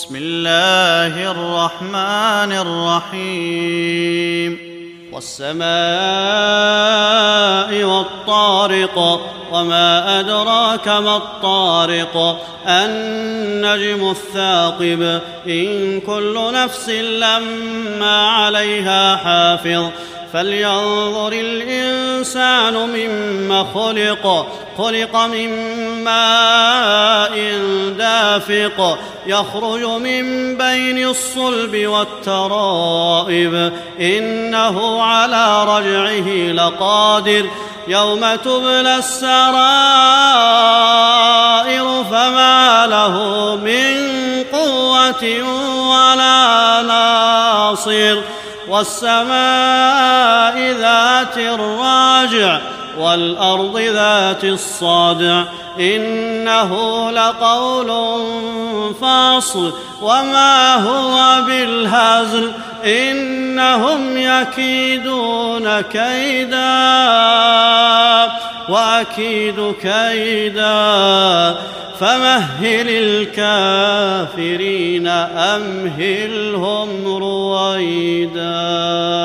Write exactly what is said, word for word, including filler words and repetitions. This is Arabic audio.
بسم الله الرحمن الرحيم والسماء والطارق وما أدراك ما الطارق النجم الثاقب إن كل نفس لما عليها حافظ فلينظر الإنسان مما خلق خلق من ماء دافق يخرج من بين الصلب والترائب إنه على رجعه لقادر يوم تبلى السرائر فما له من قوة ولا ناصر والسماء ذات الراجع والأرض ذات الصدع إنه لقول فاصل وما هو بالهزل إنهم يكيدون كيدا وأكيد كيدا فمهل الكافرين أمهلهم رويدا.